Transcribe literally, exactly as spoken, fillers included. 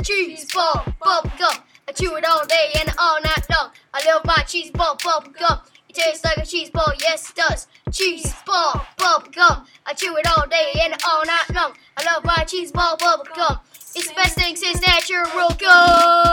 cheese ball bubble gum. I chew it all day and all night long. I love my cheese ball bubble gum. It tastes like a cheese ball, yes it does. Cheese ball bubble gum. I chew it all day and all night long. I love my cheese ball bubble gum. It's the best thing since natural gum.